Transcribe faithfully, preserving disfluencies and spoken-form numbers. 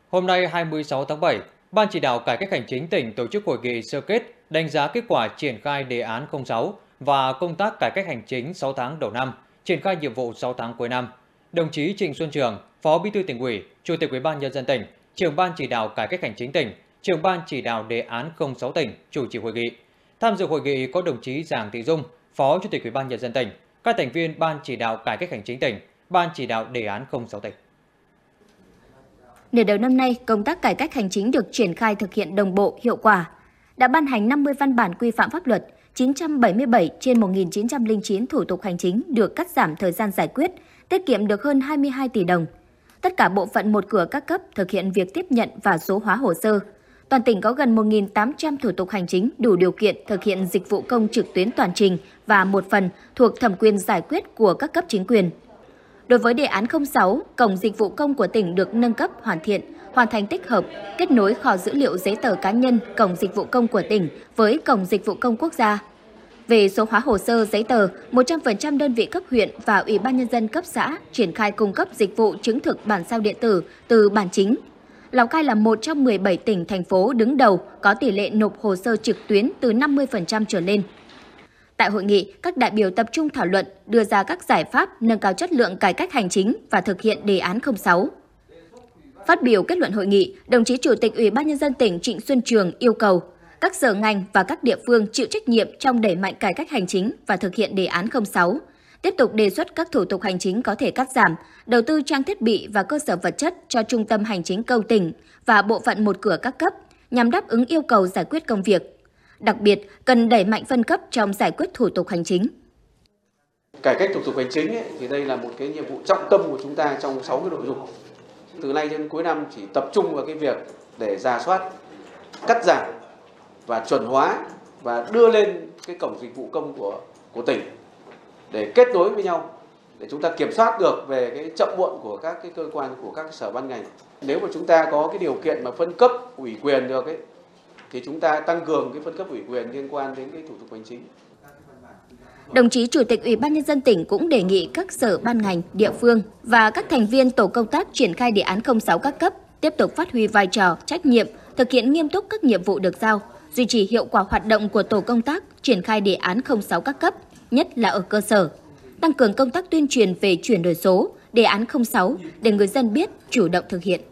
Hôm nay hai mươi sáu tháng bảy, Ban chỉ đạo cải cách hành chính tỉnh tổ chức hội nghị sơ kết đánh giá kết quả triển khai đề án không sáu và công tác cải cách hành chính sáu tháng đầu năm, triển khai nhiệm vụ sáu tháng cuối năm. Đồng chí Trịnh Xuân Trường, Phó Bí thư Tỉnh ủy, Chủ tịch Ủy ban nhân dân tỉnh, Trưởng ban chỉ đạo cải cách hành chính tỉnh, Trưởng ban chỉ đạo đề án không sáu tỉnh chủ trì hội nghị. Tham dự hội nghị có đồng chí Giàng Thị Dung, Phó Chủ tịch Ủy ban nhân dân tỉnh, các thành viên Ban chỉ đạo cải cách hành chính tỉnh, Ban chỉ đạo đề án không sáu tỉnh. Nửa đầu năm nay, công tác cải cách hành chính được triển khai thực hiện đồng bộ, hiệu quả. Đã ban hành năm mươi văn bản quy phạm pháp luật, chín trăm bảy mươi bảy trên một nghìn chín trăm lẻ chín thủ tục hành chính được cắt giảm thời gian giải quyết, tiết kiệm được hơn hai mươi hai tỷ đồng. Tất cả bộ phận một cửa các cấp thực hiện việc tiếp nhận và số hóa hồ sơ. Toàn tỉnh có gần một nghìn tám trăm thủ tục hành chính đủ điều kiện thực hiện dịch vụ công trực tuyến toàn trình và một phần thuộc thẩm quyền giải quyết của các cấp chính quyền. Đối với đề án không sáu, cổng dịch vụ công của tỉnh được nâng cấp, hoàn thiện, hoàn thành tích hợp, kết nối kho dữ liệu giấy tờ cá nhân cổng dịch vụ công của tỉnh với cổng dịch vụ công quốc gia. Về số hóa hồ sơ giấy tờ, một trăm phần trăm đơn vị cấp huyện và Ủy ban nhân dân cấp xã triển khai cung cấp dịch vụ chứng thực bản sao điện tử từ bản chính. Lào Cai là một trong mười bảy tỉnh thành phố đứng đầu có tỷ lệ nộp hồ sơ trực tuyến từ năm mươi phần trăm trở lên. Tại hội nghị, các đại biểu tập trung thảo luận, đưa ra các giải pháp nâng cao chất lượng cải cách hành chính và thực hiện đề án không sáu. Phát biểu kết luận hội nghị, đồng chí Chủ tịch Ủy ban nhân dân tỉnh Trịnh Xuân Trường yêu cầu các sở ngành và các địa phương chịu trách nhiệm trong đẩy mạnh cải cách hành chính và thực hiện đề án không sáu, tiếp tục đề xuất các thủ tục hành chính có thể cắt giảm, đầu tư trang thiết bị và cơ sở vật chất cho trung tâm hành chính công tỉnh và bộ phận một cửa các cấp nhằm đáp ứng yêu cầu giải quyết công việc. Đặc biệt, cần đẩy mạnh phân cấp trong giải quyết thủ tục hành chính. Cải cách thủ tục hành chính ấy, thì đây là một cái nhiệm vụ trọng tâm của chúng ta trong sáu cái nội dung. Từ nay đến cuối năm chỉ tập trung vào cái việc để rà soát, cắt giảm và chuẩn hóa và đưa lên cái cổng dịch vụ công của của tỉnh để kết nối với nhau, để chúng ta kiểm soát được về cái chậm muộn của các cái cơ quan, của các sở ban ngành. Nếu mà chúng ta có cái điều kiện mà phân cấp ủy quyền được ấy, thì chúng ta tăng cường cái phân cấp ủy quyền liên quan đến cái thủ tục hành chính. Đồng chí Chủ tịch Ủy ban nhân dân tỉnh cũng đề nghị các sở ban ngành, địa phương và các thành viên tổ công tác triển khai đề án không sáu các cấp tiếp tục phát huy vai trò, trách nhiệm, thực hiện nghiêm túc các nhiệm vụ được giao, duy trì hiệu quả hoạt động của tổ công tác triển khai đề án không sáu các cấp, nhất là ở cơ sở, tăng cường công tác tuyên truyền về chuyển đổi số, đề án không sáu để người dân biết, chủ động thực hiện.